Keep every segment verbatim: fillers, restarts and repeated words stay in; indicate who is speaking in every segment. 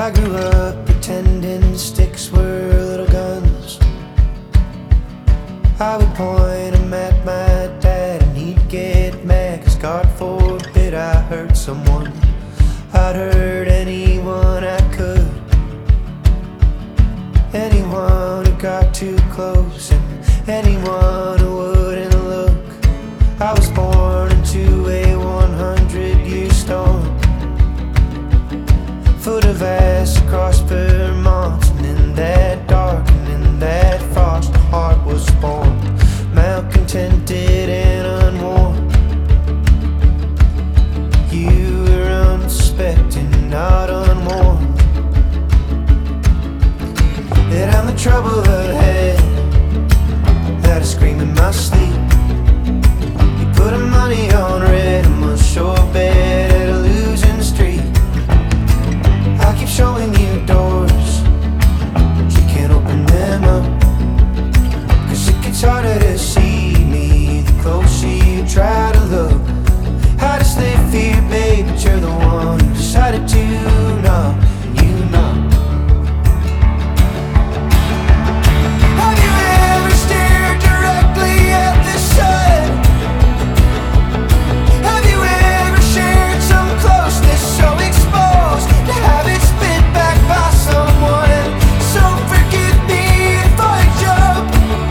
Speaker 1: I grew up pretending sticks were little guns. I would point them at my dad and he'd get mad, 'cause God forbid I hurt someone. I'd hurt anyone I could, anyone who got too close and anyone who wouldn't look. I was born into a hundred year storm, foot of ass across Vermont, and in that dark and in that frost a heart was born, malcontented and unworn. You were unsuspecting, not unwarned, that I'm the trouble ahead, that I scream in my sleep. You put money on red, I'm a sure bet at a losing streak. I keep showing you doors, but you can't open them up, 'cause it gets harder to see me the closer you try to look. I just live fear, babe, but you're the one who decided to knock, you knock. Have you ever stared directly at the sun? Have you ever shared some closeness so exposed to have it spit back by someone? So forgive me if I jump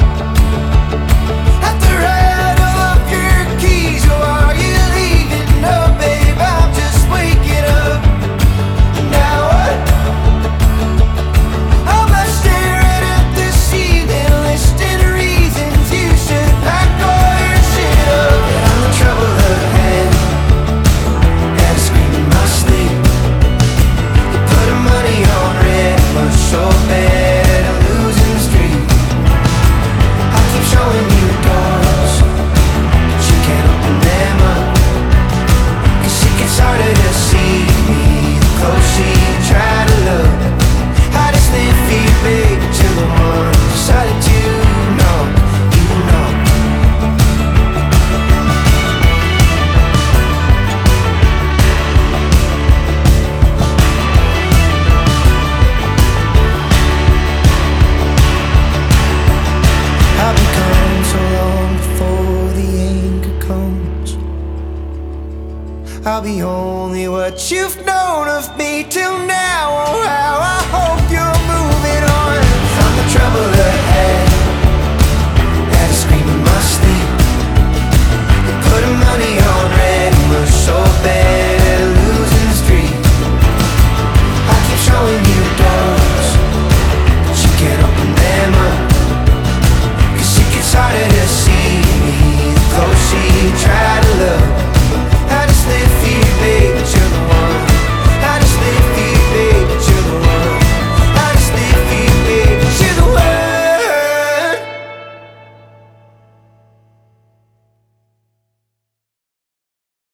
Speaker 1: at the rattle of your keys. Or are you leaving? No, babe, I'm just waking up. Now what? I'm not staring at the ceiling, listing reasons you should pack all your shit up. I'm the trouble ahead, that I scream in my sleep. You put the money on red, but so bad at a losing streak. I keep showing you doors, but you can't open them up, 'cause it gets harder to see me the closer you try to look. I just live fear, babe, but you're the one who decided to knock, you knock. I've been gone so long before the anger comes. I'll be only what you've known of me till now. Oh, how I hope